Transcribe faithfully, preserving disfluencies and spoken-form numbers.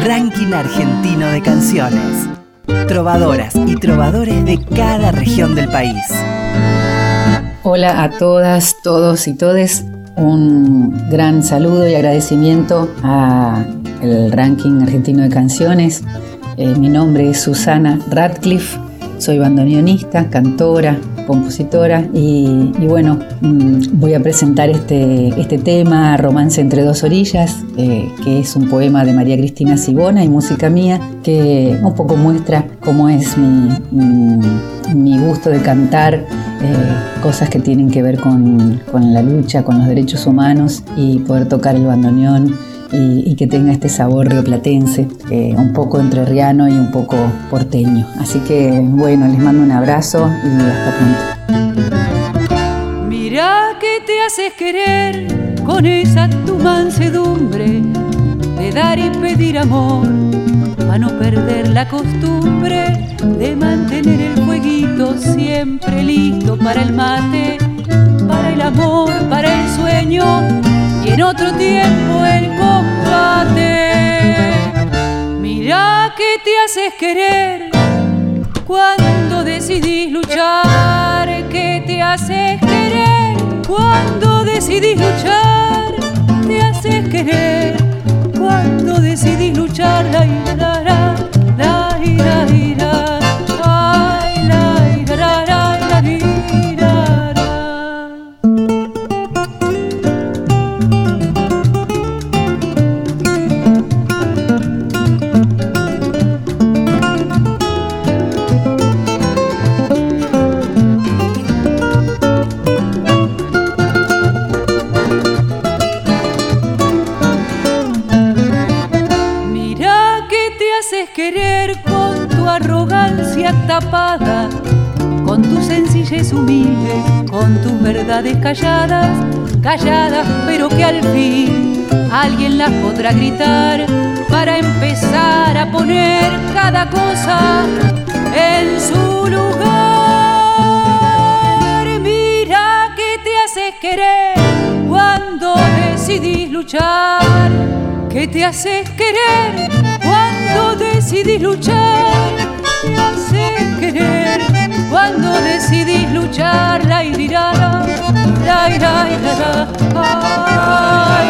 Ranking Argentino de Canciones. Trovadoras y trovadores de cada región del país. Hola a todas, todos y todes. Un gran saludo y agradecimiento al Ranking Argentino de Canciones. Eh, mi nombre es Susana Radcliffe, soy bandoneonista, cantora, compositora y, y bueno, mmm, voy a presentar este, este tema, Romance entre dos orillas, eh, que es un poema de María Cristina Sibona y música mía, que un poco muestra cómo es mi, mi, mi gusto de cantar, eh, cosas que tienen que ver con, con la lucha, con los derechos humanos y poder tocar el bandoneón. Y, y que tenga este sabor rioplatense, eh, un poco entrerriano y un poco porteño. Así que, bueno, les mando un abrazo y hasta pronto. Mirá que te haces querer con esa tu mansedumbre de dar y pedir amor, para no perder la costumbre de mantener el fueguito siempre listo para el mate, para el amor, para el sueño y en otro tiempo el combate. Mirá que te haces querer cuando decidís luchar, que te haces querer cuando decidís luchar, te haces querer cuando decidís luchar. La ira, la ira, la ira, ay, la ira, la ira, la ira. Querer con tu arrogancia tapada, con tu sencillez humilde, con tus verdades calladas, calladas pero que al fin alguien las podrá gritar para empezar a poner cada cosa en su lugar. Mira que te haces querer cuando decidís luchar, que te haces querer cuando decidís luchar, te haces querer cuando decidís luchar. La irira, la irira, la